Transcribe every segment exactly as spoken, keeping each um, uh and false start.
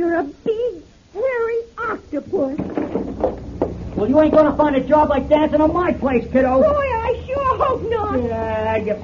You're a big, hairy octopus. Well, you ain't gonna find a job like dancing on my place, kiddo. Boy, I sure hope not. Yeah, you...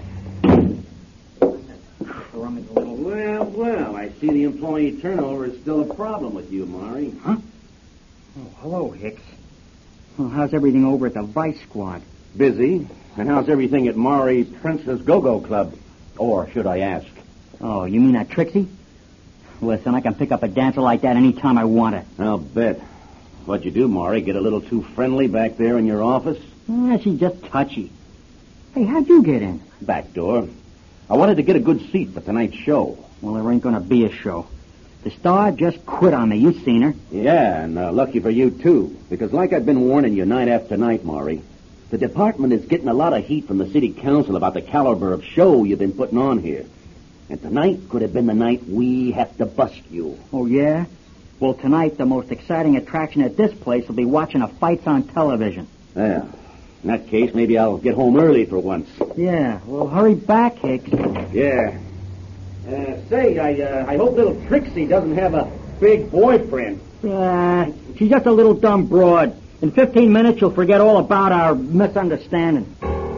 Crummy little... Well, well, I see the employee turnover is still a problem with you, Maury. Huh? Oh, hello, Hicks. Well, how's everything over at the Vice Squad? Busy. And how's everything at Maury Prince's Go-Go Club? Or should I ask? Oh, you mean that Trixie? Listen, I can pick up a dancer like that any time I want it. I'll bet. What'd you do, Maury? Get a little too friendly back there in your office? Yeah, she's just touchy. Hey, how'd you get in? Back door. I wanted to get a good seat for tonight's show. Well, there ain't gonna be a show. The star just quit on me. You've seen her. Yeah, and uh, lucky for you, too. Because like I've been warning you night after night, Maury, the department is getting a lot of heat from the city council about the caliber of show you've been putting on here. And tonight could have been the night we have to bust you. Oh, yeah? Well, tonight the most exciting attraction at this place will be watching the fights on television. Yeah. In that case, maybe I'll get home early for once. Yeah, well, hurry back, Hicks. Yeah. Uh, say, I uh, I hope little Trixie doesn't have a big boyfriend. Yeah, she's just a little dumb broad. In fifteen minutes, you'll forget all about our misunderstanding.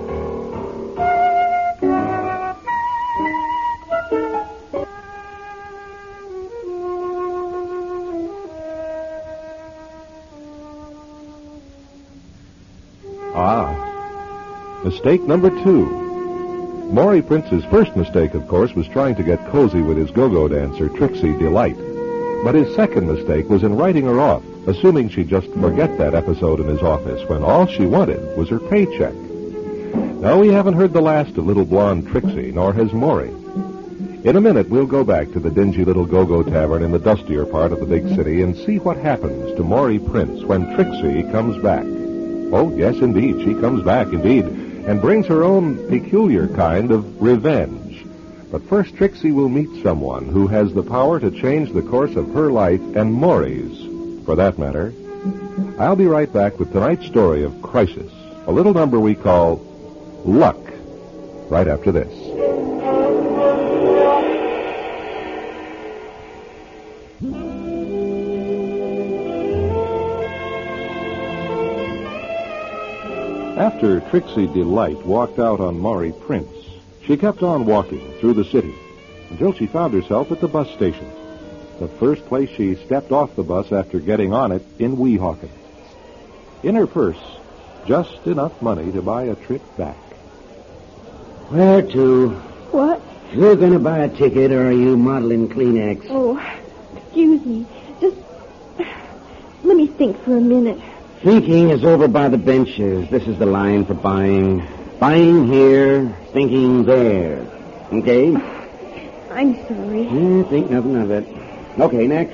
Ah, mistake number two. Maury Prince's first mistake, of course, was trying to get cozy with his go-go dancer, Trixie Delight. But his second mistake was in writing her off, assuming she'd just forget that episode in his office when all she wanted was her paycheck. Now, we haven't heard the last of little blonde Trixie, nor has Maury. In a minute, we'll go back to the dingy little go-go tavern in the dustier part of the big city and see what happens to Maury Prince when Trixie comes back. Oh, yes, indeed, she comes back, indeed, and brings her own peculiar kind of revenge. But first, Trixie will meet someone who has the power to change the course of her life and Maury's, for that matter. I'll be right back with tonight's story of Crisis, a little number we call Luck, right after this. After Trixie Delight walked out on Maury Prince, she kept on walking through the city until she found herself at the bus station, the first place she stepped off the bus after getting on it in Weehawken. In her purse, just enough money to buy a trip back. Where to? What? You're going to buy a ticket, or are you modeling Kleenex? Oh, excuse me. Just let me think for a minute. Thinking is over by the benches. This is the line for buying. Buying here, thinking there. Okay? I'm sorry. I think nothing of it. Okay, next.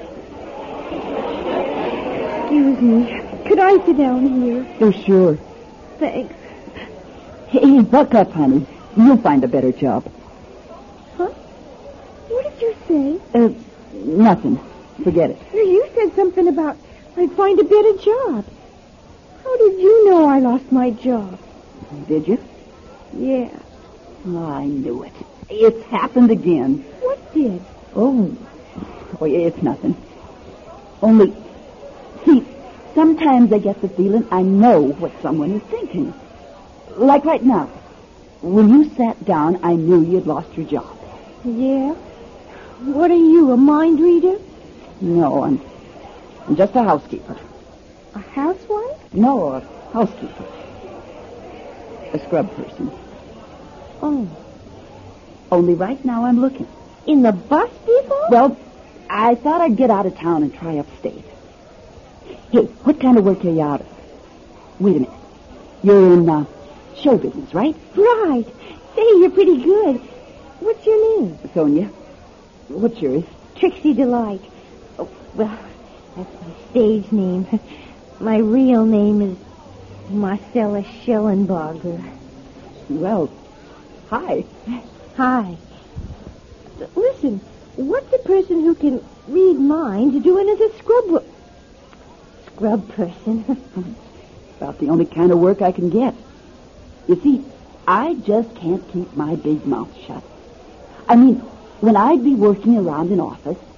Excuse me. Could I sit down here? Oh, sure. Thanks. Hey, buck up, honey. You'll find a better job. Huh? What did you say? Uh, nothing. Forget it. You said something about I'd find a better job. How did you know I lost my job? Did you? Yeah. Oh, I knew it. It's happened again. What did? Oh, oh, it's nothing. Only, see, sometimes I get the feeling I know what someone is thinking. Like right now. When you sat down, I knew you'd lost your job. Yeah? What are you, a mind reader? No, I'm, I'm just a housekeeper. A housewife? No, a housekeeper. A scrub person. Oh. Only right now I'm looking. In the bus depot? Well, I thought I'd get out of town and try upstate. Hey, what kind of work are you out of? Wait a minute. You're in uh, show business, right? Right. Say, you're pretty good. What's your name? Sonia. What's yours? Trixie Delight. Oh, well, that's my stage name. My real name is Marcella Schellenbarger. Well, hi. Hi. Listen, what's a person who can read minds doing as a scrub... Scrub person? About the only kind of work I can get. You see, I just can't keep my big mouth shut. I mean, when I'd be working around an office,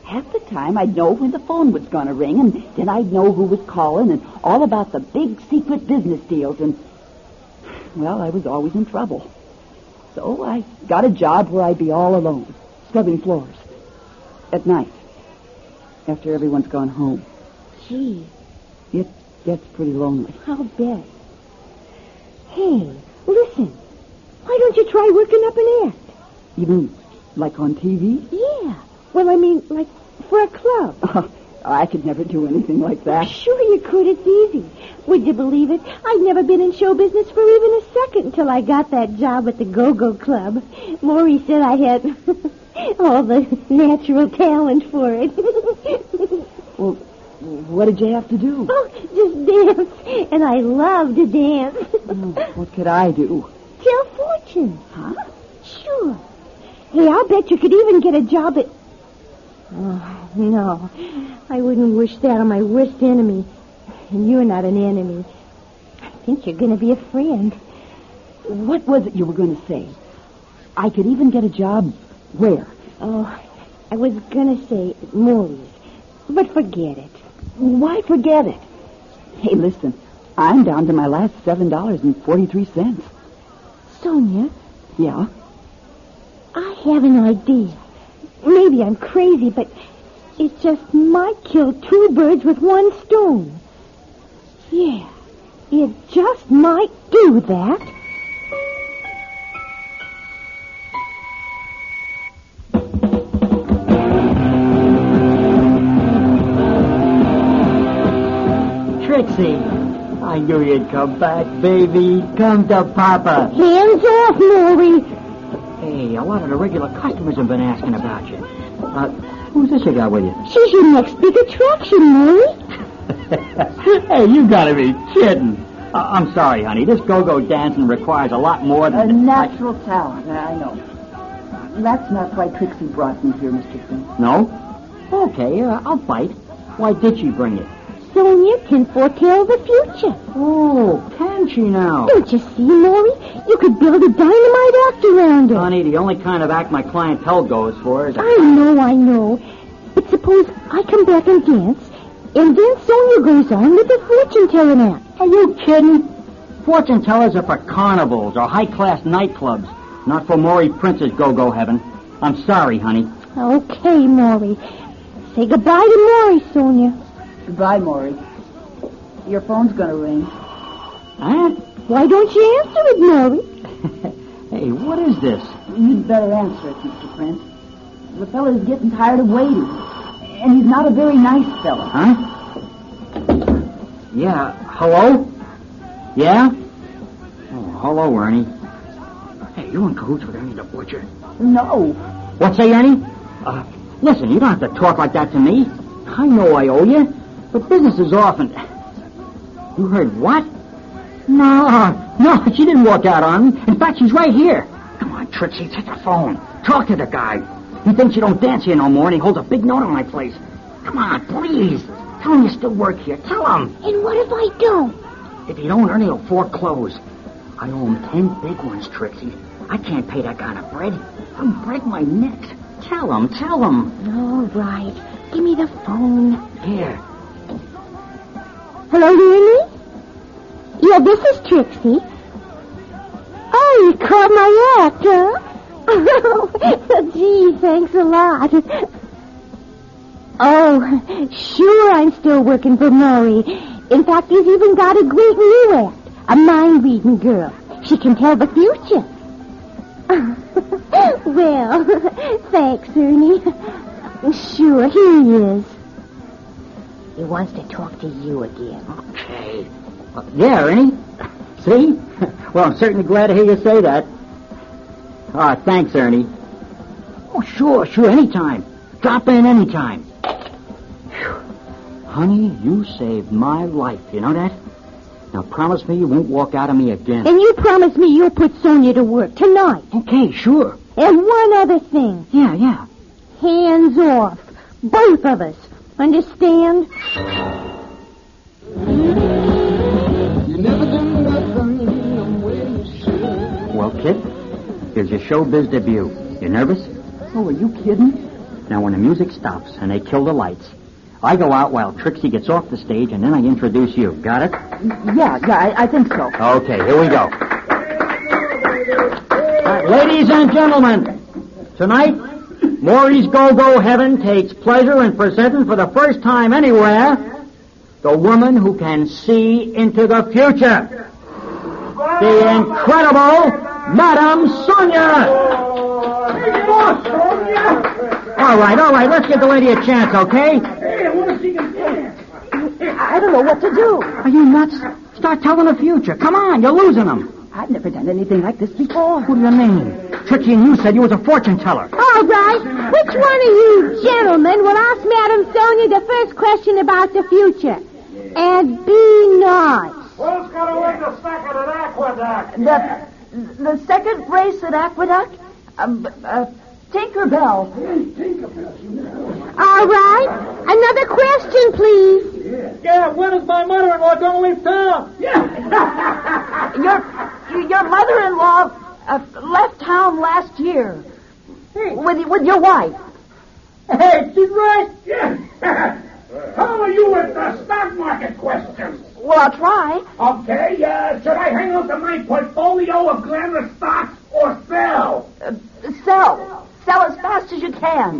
Half the time I'd know when the phone was going to ring, and then I'd know who was calling and all about the big secret business deals. And, well, I was always in trouble. So I got a job where I'd be all alone, scrubbing floors. At night, after everyone's gone home. Gee. It gets pretty lonely. I'll bet. Hey, listen. Why don't you try working up an act? You mean like on T V? Yeah. Well, I mean, like for a club. Uh, I could never do anything like that. Sure you could. It's easy. Would you believe it? I'd never been in show business for even a second until I got that job at the Go-Go Club. Maury said I had all the natural talent for it. Well, what did you have to do? Oh, just dance. And I love to dance. Oh, what could I do? Tell fortunes. Huh? Sure. Hey, I'll bet you could even get a job at... Oh, no. I wouldn't wish that on my worst enemy. And you're not an enemy. I think you're going to be a friend. What was it you were going to say? I could even get a job where? Oh, I was going to say Maury's. But forget it. Why forget it? Hey, listen. I'm down to my last seven dollars and forty-three cents. Sonia? Yeah? I have an idea. Maybe I'm crazy, but it just might kill two birds with one stone. Yeah, it just might do that. Trixie, I knew you'd come back, baby. Come to Papa. Hands off, Maury. Hey, a lot of the regular customers have been asking about you. Uh, who's this you got with you? She's your next big attraction, Maury. Hey, you gotta be kidding. Uh, I'm sorry, honey. This go-go dancing requires a lot more than... A natural talent, I know. That's not why Trixie brought me here, Mister Finn. No? Okay, uh, I'll bite. Why did she bring you? Sonia can foretell the future. Oh, can she now? Don't you see, Maury? You could build a dynamite act around her. Honey, the only kind of act my clientele goes for is... A... I know, I know. But suppose I come back and dance, and then Sonia goes on with the fortune-telling act. Are you kidding? Fortune tellers are for carnivals or high-class nightclubs, not for Maury Prince's go-go heaven. I'm sorry, honey. Okay, Maury. Say goodbye to Maury, Sonia. Goodbye, Maury. Your phone's gonna ring. Huh? Why don't you answer it, Maury? Hey, what is this? You'd better answer it, Mister Prince. The fella's getting tired of waiting. And he's not a very nice fella. Huh? Yeah, hello? Yeah? Oh, hello, Ernie. Hey, you in cahoots with Ernie the Butcher? No. What say, Ernie? Uh, listen, you don't have to talk like that to me. I know I owe you, but business is off and... You heard what? No, no, she didn't walk out on me. In fact, she's right here. Come on, Trixie, take the phone. Talk to the guy. He thinks you don't dance here no more, and he holds a big note on my place. Come on, please. Tell him you still work here. Tell him. And what if I don't? If you don't, Ernie will foreclose. I owe him ten big ones, Trixie. I can't pay that kind of bread. I'll break my neck. Tell him, tell him. All right. Give me the phone. Here. Hello, Ernie? Yeah, this is Trixie. Oh, you caught my act, huh? Oh, gee, thanks a lot. Oh, sure, I'm still working for Maury. In fact, he's even got a great new act, a mind-reading girl. She can tell the future. Well, thanks, Ernie. Sure, here he is. He wants to talk to you again. Okay. Uh, yeah, Ernie. See? Well, I'm certainly glad to hear you say that. Ah, thanks, Ernie. Oh, sure, sure, anytime. Drop in anytime. Whew. Honey, you saved my life, you know that? Now promise me you won't walk out on me again. And you promise me you'll put Sonia to work tonight. Okay, sure. And one other thing. Yeah, yeah. Hands off. Both of us. Understand? Well, kid, here's your showbiz debut. You nervous? Oh, are you kidding? Now, when the music stops and they kill the lights, I go out while Trixie gets off the stage, and then I introduce you. Got it? Yeah, yeah, I, I think so. Okay, here we go. All right, ladies and gentlemen, tonight, Maury's Go-Go Heaven takes pleasure in presenting for the first time anywhere the woman who can see into the future. The incredible Madame Sonia! All right, all right, let's give the lady a chance, okay? I don't know what to do. Are you nuts? Start telling the future. Come on, you're losing them. I've never done anything like this before. What do you mean? Trixie and you said you was a fortune teller. All right. Which one of you gentlemen will ask Madame Sonia the first question about the future? And be nice. Who's going to win the second at Aqueduct? The, the second race at Aqueduct? Um, uh, Tinkerbell. All right. Another question, please. Yeah, when is my mother-in-law going to leave town? Your, your mother-in-law uh, left town last year. With, with your wife. Hey, she's right. Yeah. How are you with the stock market questions? Well, I'll try. Okay, uh, should I hang on to my portfolio of glamorous stocks or sell? Uh, sell. Sell as fast as you can.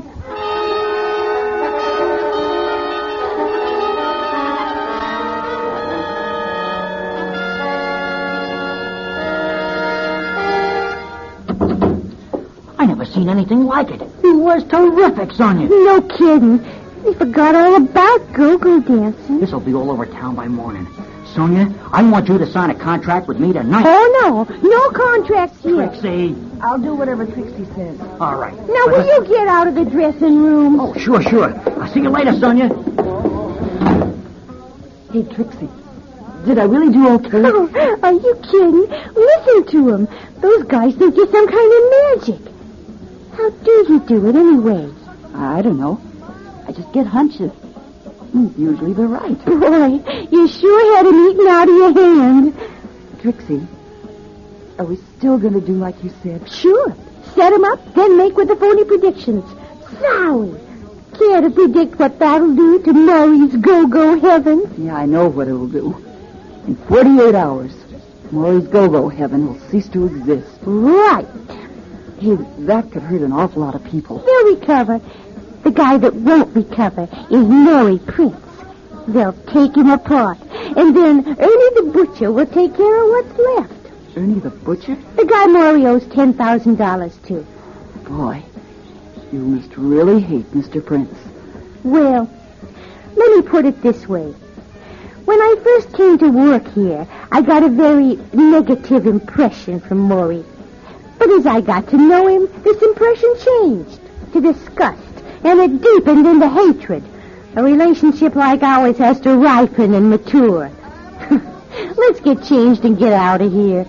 I never seen anything like it. It was terrific, Sonia. No kidding. We forgot all about go-go dancing. This'll be all over town by morning. Sonia, I want you to sign a contract with me tonight. Oh, no. No contracts here. Trixie. I'll do whatever Trixie says. All right. Now, will you get out of the dressing room? Oh, sure, sure. I'll see you later, Sonia. Hey, Trixie. Did I really do okay? Oh, are you kidding? Listen to them. Those guys think you're some kind of magic. How do you do it anyway? I don't know. I just get hunches. Usually they're right. Boy, you sure had him eating out of your hand. Trixie, are we still going to do like you said? Sure. Set 'em up, then make with the phony predictions. Sorry. Care to predict what that'll do to Maury's Go-Go Heaven? Yeah, I know what it'll do. In forty-eight hours, Maury's Go-Go Heaven will cease to exist. Right. Hey, that could hurt an awful lot of people. They'll recover. The guy that won't recover is Maury Prince. They'll take him apart, and then Ernie the Butcher will take care of what's left. Ernie the Butcher? The guy Maury owes ten thousand dollars to. Boy, you must really hate Mister Prince. Well, let me put it this way. When I first came to work here, I got a very negative impression from Maury. But as I got to know him, this impression changed to disgust, and it deepened into hatred. A relationship like ours has to ripen and mature. Let's get changed and get out of here.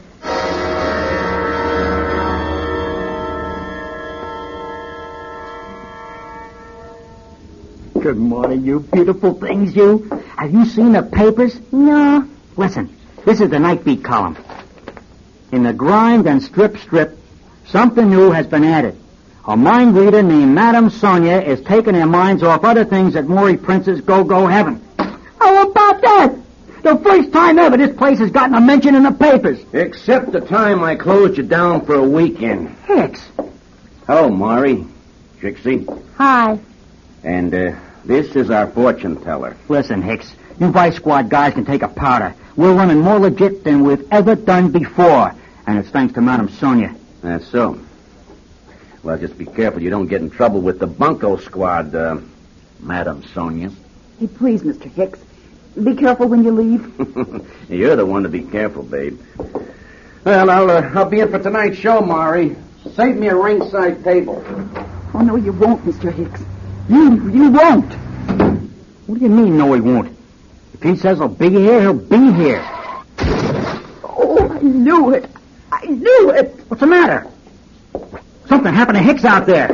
Good morning, you beautiful things, you. Have you seen the papers? No. Listen, this is the Night Beat column. In the grimed and strip strip, something new has been added. A mind reader named Madame Sonia is taking their minds off other things at Maury Prince's Go-Go Heaven. How about that? The first time ever this place has gotten a mention in the papers. Except the time I closed you down for a weekend. Hicks. Hello, Maury. Trixie. Hi. And, uh, this is our fortune teller. Listen, Hicks, you Vice Squad guys can take a powder. We're running more legit than we've ever done before. And it's thanks to Madame Sonia. That's so. Well, just be careful you don't get in trouble with the Bunko Squad, uh, Madame Sonia. Hey, please, Mister Hicks, be careful when you leave. You're the one to be careful, babe. Well, I'll, uh, I'll be in for tonight's show, Maury. Save me a ringside table. Oh, no, you won't, Mister Hicks. You, you won't. What do you mean, no, he won't? If he says he'll be here, he'll be here. Oh, I knew it. I knew it. What's the matter? Something happened to Hicks out there.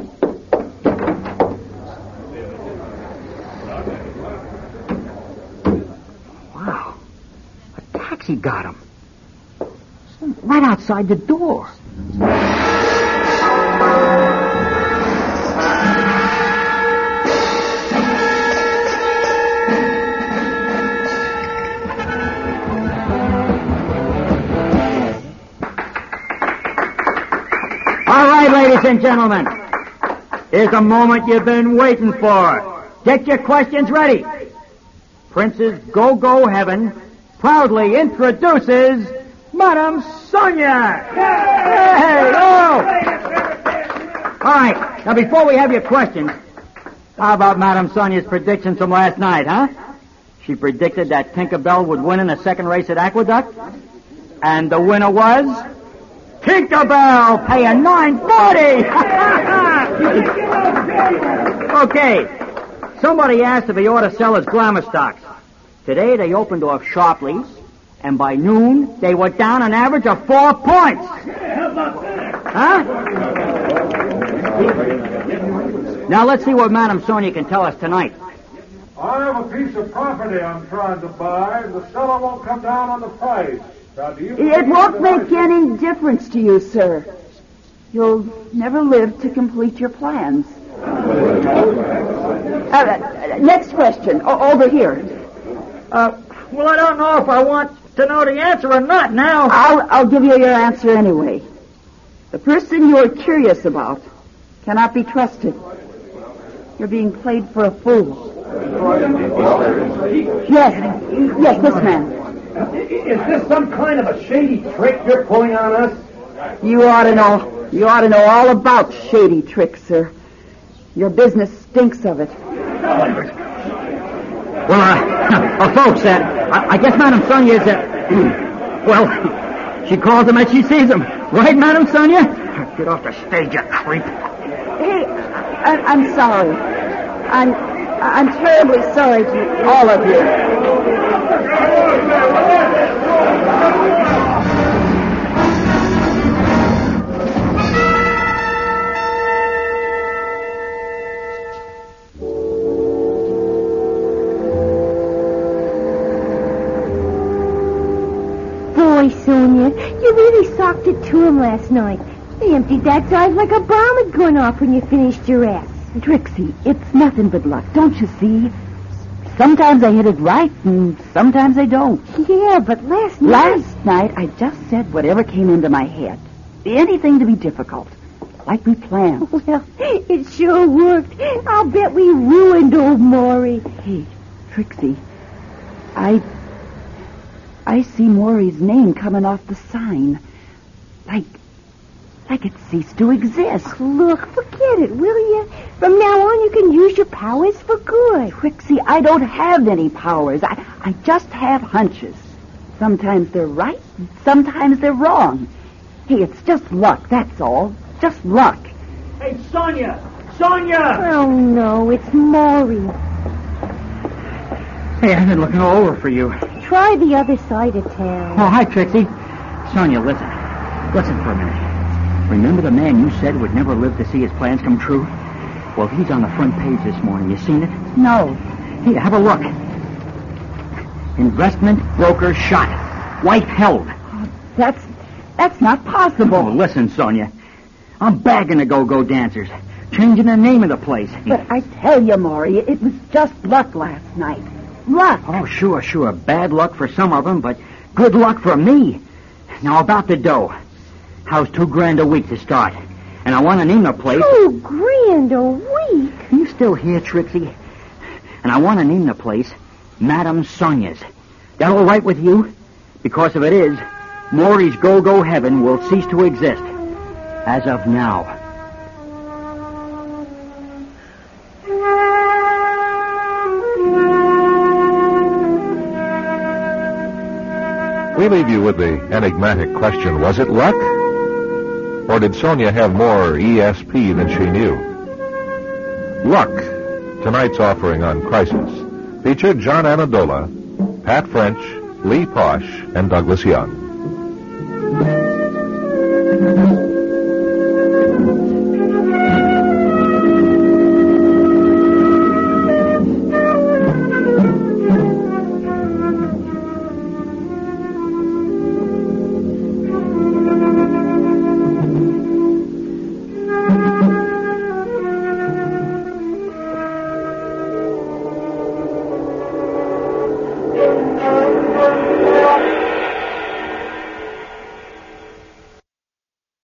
Wow. A taxi got him. Right outside the door. Ladies and gentlemen, here's a moment you've been waiting for. Get your questions ready. Prince's Go-Go Heaven proudly introduces Madame Sonia. Hey, oh! All right, now before we have your questions, how about Madame Sonia's predictions from last night, huh? She predicted that Tinkerbell would win in the second race at Aqueduct, and the winner was Tinkerbell, paying nine forty. Okay, somebody asked if he ought to sell his glamour stocks. Today they opened off sharply, and by noon they were down an average of four points. Huh? Now let's see what Madame Sonia can tell us tonight. I have a piece of property I'm trying to buy, and the seller won't come down on the price. Now, do you It won't make any difference to you, sir. You'll never live to complete your plans. Uh, next question. O- over here. Uh, well, I don't know if I want to know the answer or not now. I'll, I'll give you your answer anyway. The person you're curious about cannot be trusted. You're being played for a fool. Yes, yes, this man. Is this some kind of a shady trick you're pulling on us? You ought to know. You ought to know all about shady tricks, sir. Your business stinks of it. Well, uh, uh folks, uh, I, I guess Madame Sonia is, uh, well, she calls him as she sees him. Right, Madame Sonia? Get off the stage, you creep. Hey, I, I'm sorry. I'm, I'm terribly sorry to all of you. Boy, Sonia, you really socked it to him last night. They emptied that dive like a bomb had gone off when you finished your ass. Trixie, it's nothing but luck, don't you see? Sometimes I hit it right, and sometimes I don't. Yeah, but last night... Last night, I just said whatever came into my head. Anything to be difficult, like we planned. Well, it sure worked. I'll bet we ruined old Maury. Hey, Trixie, I... I see Maury's name coming off the sign. Like... like it ceased to exist. Look, forget it, will you? From now on, you can use your powers for good. Trixie, I don't have any powers. I, I just have hunches. Sometimes they're right, sometimes they're wrong. Hey, it's just luck, that's all. Just luck. Hey, Sonia! Sonia! Oh, no, it's Maury. Hey, I've been looking all over for you. Try the other side of town. Oh, hi, Trixie. Sonia, listen. Listen for a minute. Remember the man you said would never live to see his plans come true? Well, he's on the front page this morning. You seen it? No. Here, have a look. Investment broker shot. Wife held. Oh, that's that's not possible. Oh, listen, Sonia. I'm bagging the go-go dancers. Changing the name of the place. But I tell you, Maury, it was just luck last night. Luck. Oh, sure, sure. Bad luck for some of them, but good luck for me. Now, about the dough. How's two grand a week to start? And I want to name the place... Two grand a week? You still here, Trixie? And I want to name the place Madame Sonia's. That all right with you? Because if it is, Maury's Go-Go Heaven will cease to exist. As of now. We leave you with the enigmatic question, was it luck? Or did Sonia have more E S P than she knew? Luck, tonight's offering on Crisis, featured John Anadola, Pat French, Lee Posh, and Douglas Young.